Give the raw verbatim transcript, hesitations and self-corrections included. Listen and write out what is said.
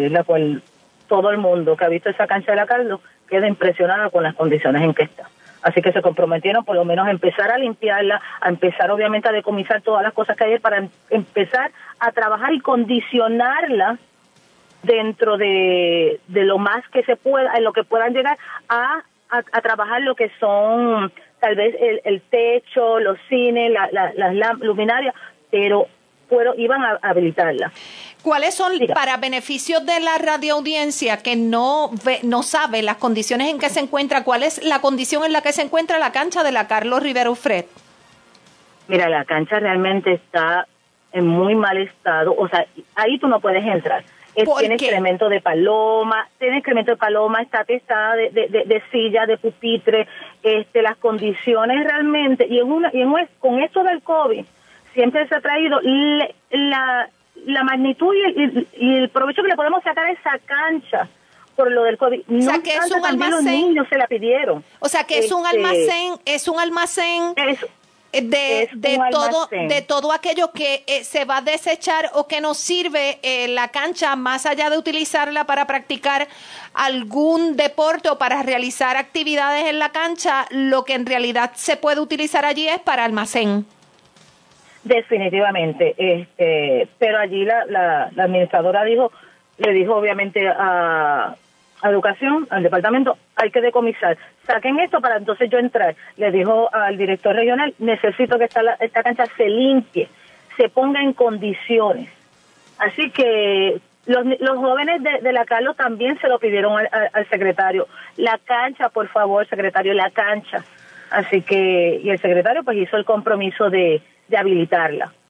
eh, la cual todo el mundo que ha visto esa cancha de la Carlos queda impresionado con las condiciones en que está. Así que se comprometieron por lo menos a empezar a limpiarla, a empezar obviamente a decomisar todas las cosas que hay para em- empezar a trabajar y condicionarla dentro de, de lo más que se pueda, en lo que puedan llegar a, a, a trabajar lo que son tal vez el, el techo, los cines, la, la, las lam- luminarias, pero fueron, iban a, a habilitarla. ¿Cuáles son, Diga. para beneficio de la radioaudiencia que no ve, no sabe las condiciones en que se encuentra, cuál es la condición en la que se encuentra la cancha de la Carlos Rivera Ufret? Mira, la cancha realmente está en muy mal estado, o sea, ahí tú no puedes entrar. Es, tiene qué? excremento de paloma, tiene excremento de paloma, está testada de, de, de, de silla, de pupitre, este, las condiciones realmente, y en una, y en un, con esto del COVID, siempre se ha traído le, la, la magnitud y el, y el provecho que le podemos sacar a esa cancha por lo del COVID. O sea, No que es un también almacén. Los niños se la pidieron. O sea, que es este, un almacén, es un almacén. Es, de, es de un todo almacén. de todo aquello que eh, se va a desechar o que nos sirve eh, la cancha, más allá de utilizarla para practicar algún deporte o para realizar actividades en la cancha, lo que en realidad se puede utilizar allí es para almacén. Definitivamente, este, pero allí la, la, la administradora dijo, le dijo obviamente a, a Educación, al departamento, hay que decomisar, saquen esto para entonces yo entrar. Le dijo al director regional, necesito que esta, esta cancha se limpie, se ponga en condiciones. Así que los, los jóvenes de, de la Carlos también se lo pidieron al, al, al secretario, la cancha, por favor, secretario, la cancha. Así que, y el secretario pues hizo el compromiso de, de habilitarla.